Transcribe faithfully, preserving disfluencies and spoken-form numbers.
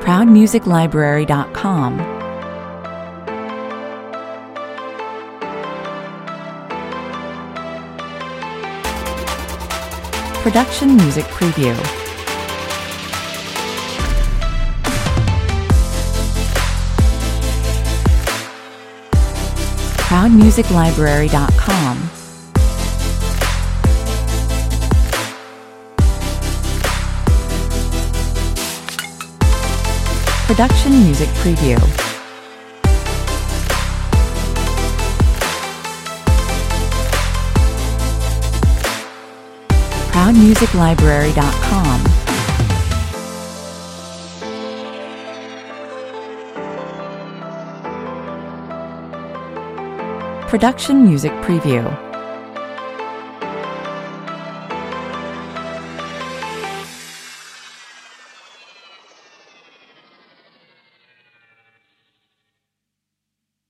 proud music library dot com. Production Music Preview. proud music library dot com. Production Music Preview. proud music library dot com. Production Music Preview.